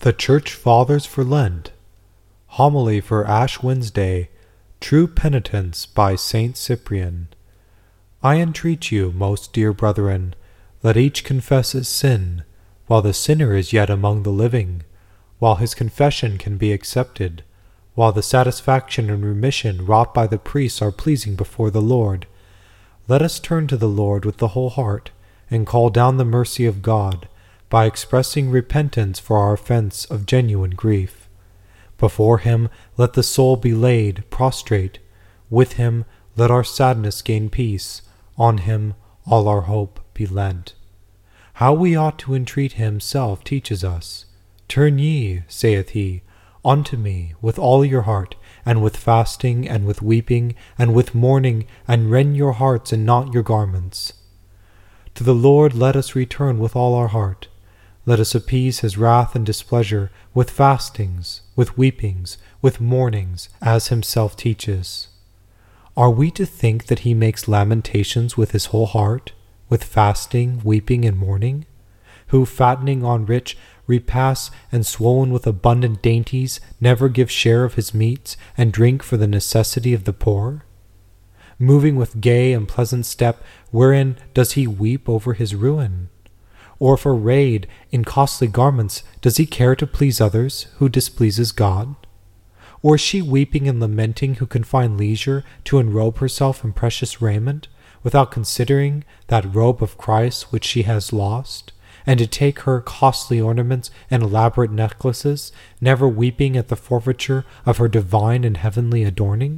The Church Fathers for Lent. Homily for Ash Wednesday. True Penitence by Saint Cyprian. I entreat you, most dear brethren, let each confess his sin, while the sinner is yet among the living, while his confession can be accepted, while the satisfaction and remission wrought by the priests are pleasing before the Lord. Let us turn to the Lord with the whole heart, and call down the mercy of God, by expressing repentance for our offense of genuine grief. Before him let the soul be laid prostrate, with him let our sadness gain peace, on him all our hope be lent. How we ought to entreat himself teaches us. Turn ye, saith he, unto me with all your heart, and with fasting, and with weeping, and with mourning, and rend your hearts and not your garments. To the Lord let us return with all our heart. Let us appease his wrath and displeasure with fastings, with weepings, with mournings, as himself teaches. Are we to think that he makes lamentations with his whole heart, with fasting, weeping, and mourning? Who, fattening on rich repasts and swollen with abundant dainties, never give share of his meats, and drink for the necessity of the poor? Moving with gay and pleasant step, wherein does he weep over his ruin? Or if arrayed in costly garments, does he care to please others, who displeases God? Or is she weeping and lamenting who can find leisure to enrobe herself in precious raiment, without considering that robe of Christ which she has lost, and to take her costly ornaments and elaborate necklaces, never weeping at the forfeiture of her divine and heavenly adorning?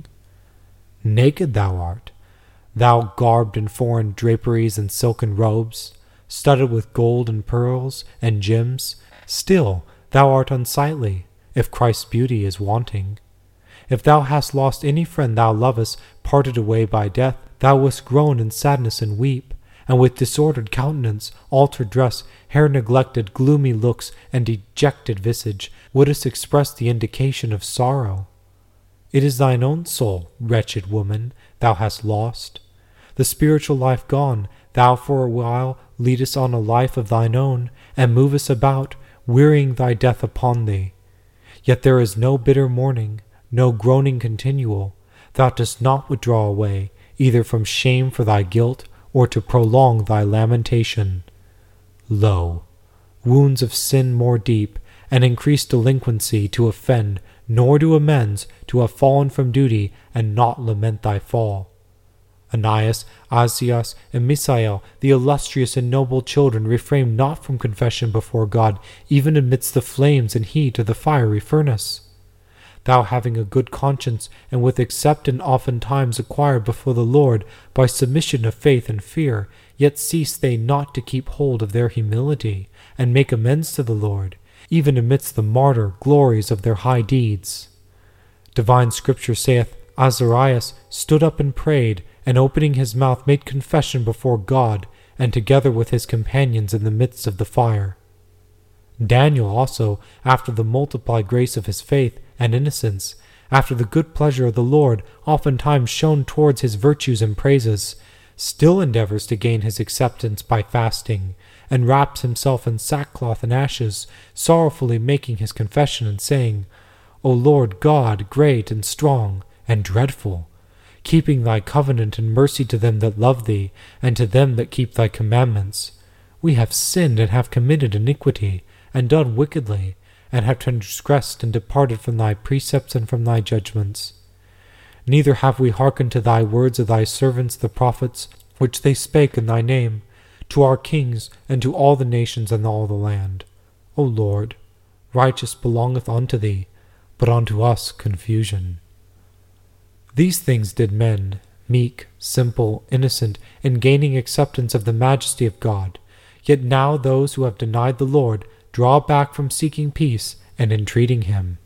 Naked thou art, thou garbed in foreign draperies and silken robes, studded with gold and pearls and gems, still thou art unsightly, if Christ's beauty is wanting. If thou hast lost any friend thou lovest, parted away by death, thou wouldst groan in sadness and weep, and with disordered countenance, altered dress, hair neglected, gloomy looks, and dejected visage, wouldst express the indication of sorrow. It is thine own soul, wretched woman, thou hast lost. The spiritual life gone, thou for a while leadest on a life of thine own, and movest about, wearying thy death upon thee. Yet there is no bitter mourning, no groaning continual. Thou dost not withdraw away, either from shame for thy guilt, or to prolong thy lamentation. Lo, wounds of sin more deep, and increased delinquency to offend, nor do amends, to have fallen from duty, and not lament thy fall. Ananias, Azias, and Misael, the illustrious and noble children, refrained not from confession before God, even amidst the flames and heat of the fiery furnace. Thou, having a good conscience, and with acceptance oftentimes acquired before the Lord by submission of faith and fear, yet cease they not to keep hold of their humility, and make amends to the Lord, even amidst the martyr glories of their high deeds. Divine Scripture saith, Azarias stood up and prayed, and opening his mouth made confession before God, and together with his companions in the midst of the fire. Daniel also, after the multiplied grace of his faith and innocence, after the good pleasure of the Lord oftentimes shown towards his virtues and praises, still endeavors to gain his acceptance by fasting, and wraps himself in sackcloth and ashes, sorrowfully making his confession and saying, O Lord God, great and strong and dreadful, keeping thy covenant and mercy to them that love thee, and to them that keep thy commandments. We have sinned and have committed iniquity, and done wickedly, and have transgressed and departed from thy precepts and from thy judgments. Neither have we hearkened to thy words of thy servants the prophets, which they spake in thy name, to our kings, and to all the nations and all the land. O Lord, righteous belongeth unto thee, but unto us confusion. These things did men, meek, simple, innocent, in gaining acceptance of the majesty of God. Yet now those who have denied the Lord draw back from seeking peace and entreating him.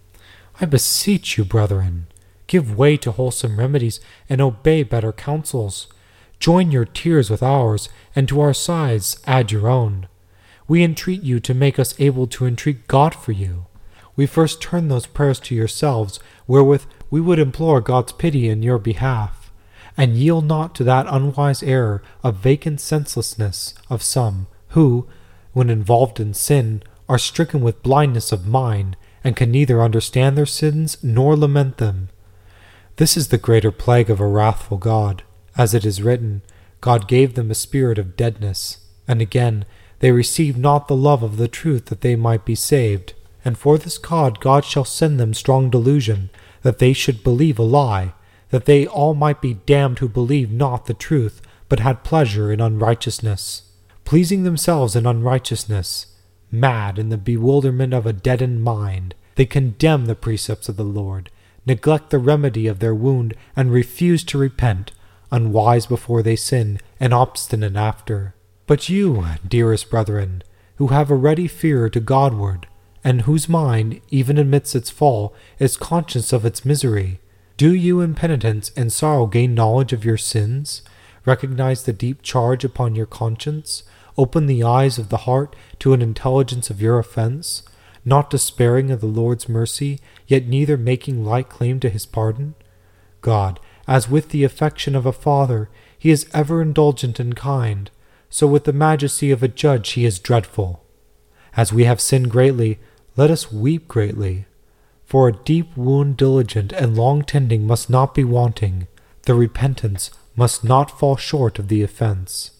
I beseech you, brethren, give way to wholesome remedies and obey better counsels. Join your tears with ours, and to our sighs add your own. We entreat you to make us able to entreat God for you. We first turn those prayers to yourselves, wherewith we would implore God's pity in your behalf, and yield not to that unwise error of vacant senselessness of some, who, when involved in sin, are stricken with blindness of mind, and can neither understand their sins nor lament them. This is the greater plague of a wrathful God. As it is written, God gave them a spirit of deadness. And again, they received not the love of the truth that they might be saved. And for this cause God shall send them strong delusion, that they should believe a lie, that they all might be damned who believed not the truth, but had pleasure in unrighteousness, pleasing themselves in unrighteousness. Mad in the bewilderment of a deadened mind, they condemn the precepts of the Lord, neglect the remedy of their wound, and refuse to repent, unwise before they sin, and obstinate after. But you, dearest brethren, who have a ready fear to Godward, and whose mind, even amidst its fall, is conscious of its misery, do you in penitence and sorrow gain knowledge of your sins, recognize the deep charge upon your conscience, open the eyes of the heart to an intelligence of your offense, not despairing of the Lord's mercy, yet neither making light claim to his pardon? God, as with the affection of a father, he is ever indulgent and kind, so with the majesty of a judge he is dreadful. As we have sinned greatly, let us weep greatly. For a deep wound diligent and long tending must not be wanting, the repentance must not fall short of the offense.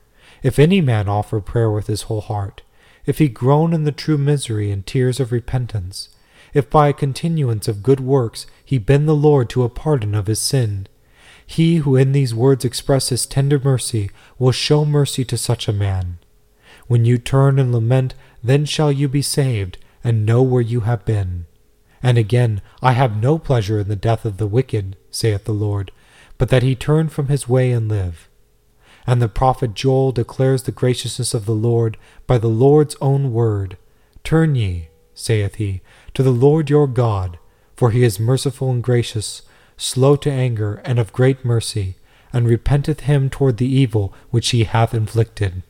If any man offer prayer with his whole heart, if he groan in the true misery and tears of repentance, if by a continuance of good works he bend the Lord to a pardon of his sin, he who in these words expresses tender mercy will show mercy to such a man. When you turn and lament, then shall you be saved, and know where you have been. And again, I have no pleasure in the death of the wicked, saith the Lord, but that he turn from his way and live. And the prophet Joel declares the graciousness of the Lord by the Lord's own word. Turn ye, saith he, to the Lord your God, for he is merciful and gracious, slow to anger, and of great mercy, and repenteth him toward the evil which he hath inflicted.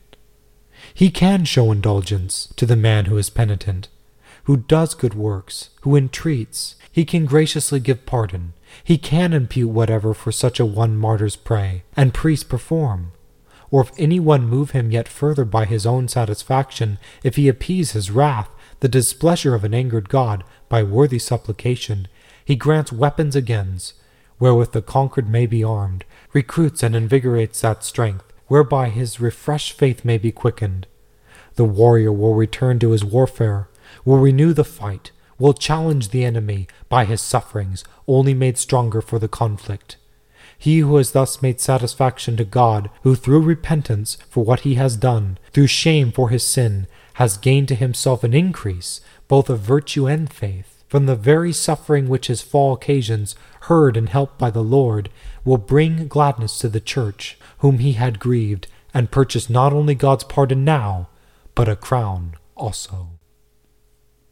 He can show indulgence to the man who is penitent, who does good works, who entreats. He can graciously give pardon. He can impute whatever for such a one martyrs pray, and priests perform. Or if any one move him yet further by his own satisfaction, if he appease his wrath, the displeasure of an angered God, by worthy supplication, he grants weapons against, wherewith the conquered may be armed, recruits and invigorates that strength, whereby his refreshed faith may be quickened. The warrior will return to his warfare, will renew the fight, will challenge the enemy by his sufferings, only made stronger for the conflict. He who has thus made satisfaction to God, who through repentance for what he has done, through shame for his sin, has gained to himself an increase, both of virtue and faith, from the very suffering which his fall occasions, heard and helped by the Lord, will bring gladness to the church, whom he had grieved, and purchase not only God's pardon now, but a crown also.